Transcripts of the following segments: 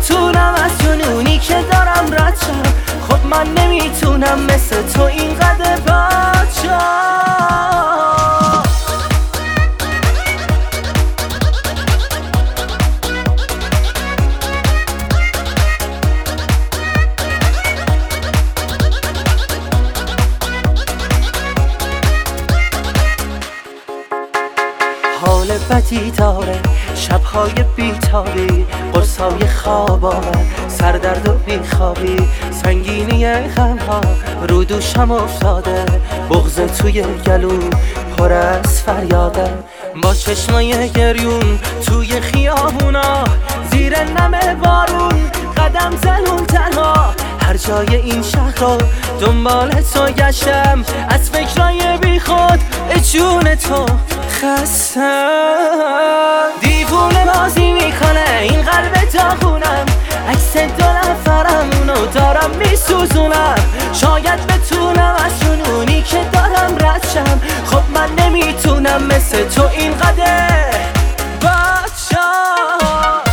بتونم از جنونی که دارم رد شم. خب من نمیتونم مثل تو اینقدر بد شم. حال بدی داره، شبهای بیتابی، قرصای خواب آور، سردرد و بیخوابی، سنگینی غمها رو دوشم افتاده، بغض توی گلو پر از فریاده، با چشمای گریون توی خیابونا، زیر نم بارون قدم زنون تنها. هر جای این شهر رو دنبال تو گشتم، از فکرای بی خود جون تو خستم. دیوونه بازی میکنه این قلب داغونم، عکس دو نفرمونو دارم میسوزونم. شاید بتونم از جنونی که دارم رد شم. خب من نمیتونم مثل تو اینقدر بد شم.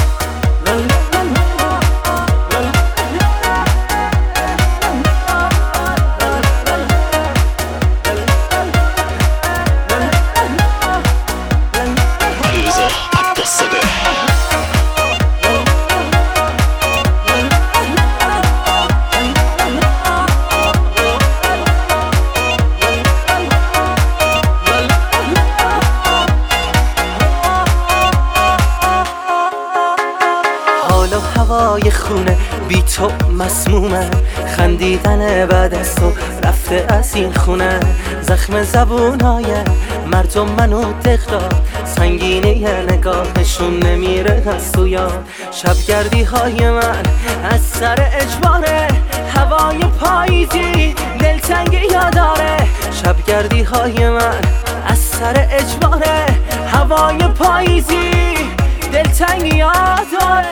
هوای خونه بی تو مسمومه، خندیدن بعد از تو رفته از این خونه. زخم زبونای مردم منو دق داد، سنگینی نگاهشون نمیره از تو یاد. شبگردی های من از سر اجباره، هوای پاییزی دلتنگی یاداره. شبگردی های من از سر اجباره، هوای پاییزی دلتنگی یاداره.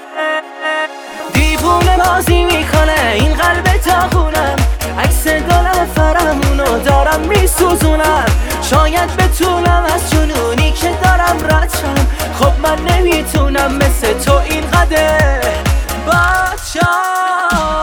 دیوونه بازی میکنه این قلب داغونم، عکس دو نفرمونو دارم میسوزونم. شاید بتونم از جنونی که دارم رد شم. خب من نمیتونم مثل تو اینقدر بد شم.